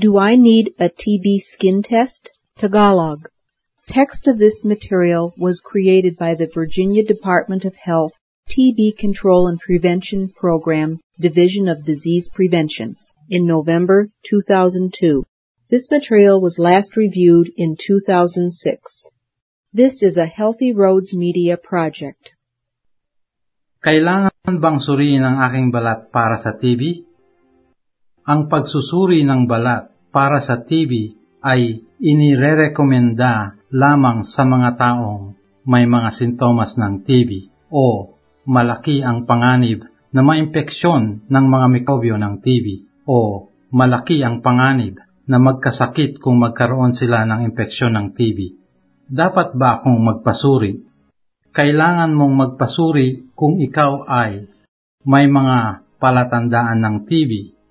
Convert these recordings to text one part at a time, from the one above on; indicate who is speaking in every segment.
Speaker 1: Do I need a TB skin test? Tagalog. Text of this material was created by the Virginia Department of Health TB Control and Prevention Program, Division of Disease Prevention, in November 2002. This material was last reviewed in 2006. This is a Healthy Roads Media project.
Speaker 2: Kailangan bang suriin ang aking balat para sa TB? Ang pagsusuri ng balat para sa TB ay inirerekomenda lamang sa mga taong may mga sintomas ng TB o malaki ang panganib na maimpeksyon ng mga mikrobyo ng TB o malaki ang panganib na magkasakit kung magkaroon sila ng impeksyon ng TB. Dapat ba akong magpasuri? Kailangan mong magpasuri kung ikaw ay may mga palatandaan ng TB,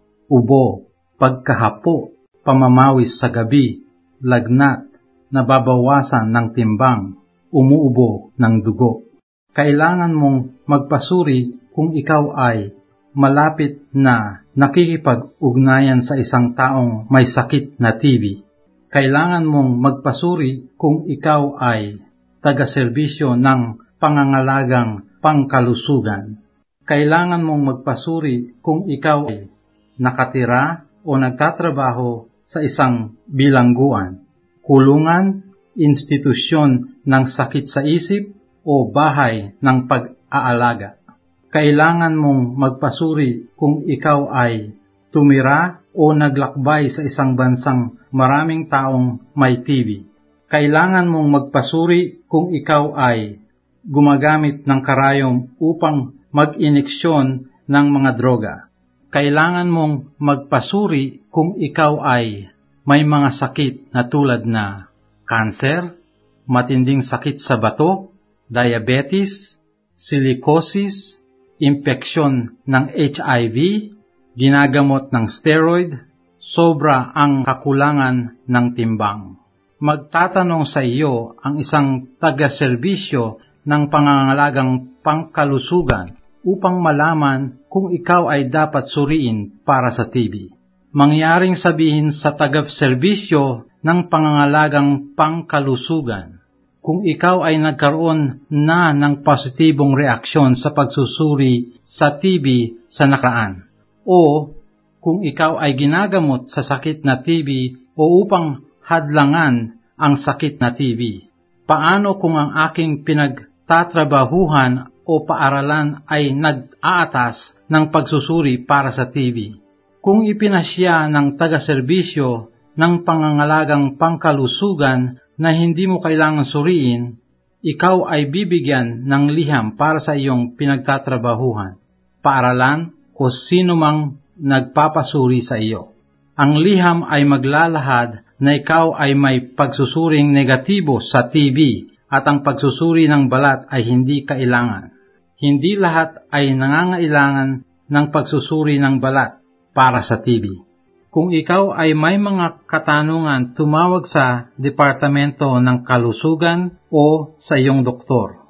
Speaker 2: ubo, pagkahapo, pamamawis sa gabi, lagnat, nababawasan ng timbang, umuubo ng dugo. Kailangan mong magpasuri kung ikaw ay malapit na nakikipag-ugnayan sa isang taong may sakit na TB. Kailangan mong magpasuri kung ikaw ay taga-serbisyo ng pangangalagang pangkalusugan. Kailangan mong magpasuri kung ikaw ay nakatira o nagtatrabaho sa isang bilangguan, kulungan, institusyon ng sakit sa isip o bahay ng pag-aalaga. Kailangan mong magpasuri kung ikaw ay tumira o naglakbay sa isang bansang maraming taong may TB. Kailangan mong magpasuri kung ikaw ay gumagamit ng karayom upang mag-ineksyon ng mga droga. Kailangan mong magpasuri kung ikaw ay may mga sakit na tulad na kanser, matinding sakit sa bato, diabetes, silicosis, impeksyon ng HIV, ginagamot ng steroid, sobra ang kakulangan ng timbang. Magtatanong sa iyo ang isang taga-serbisyo ng pangangalagang pangkalusugan upang malaman kung ikaw ay dapat suriin para sa TB. Mangyaring sabihin sa taga-serbisyo ng pangangalagang pangkalusugan kung ikaw ay nagkaroon na ng positibong reaksyon sa pagsusuri sa TB sa nakaraan o kung ikaw ay ginagamot sa sakit na TB o upang hadlangan ang sakit na TB. Paano kung ang aking pinagtatrabahuhan o paaralan ay nag-aatas ng pagsusuri para sa TB? Kung ipinasya ng taga-serbisyo ng pangangalagang pangkalusugan na hindi mo kailangan suriin, ikaw ay bibigyan ng liham para sa iyong pinagtatrabahuhan, paaralan o sino mang nagpapasuri sa iyo. Ang liham ay maglalahad na ikaw ay may pagsusuring negatibo sa TB at ang pagsusuri ng balat ay hindi kailangan. Hindi lahat ay nangangailangan ng pagsusuri ng balat para sa TB. Kung ikaw ay may mga katanungan, tumawag sa Departamento ng Kalusugan o sa iyong doktor.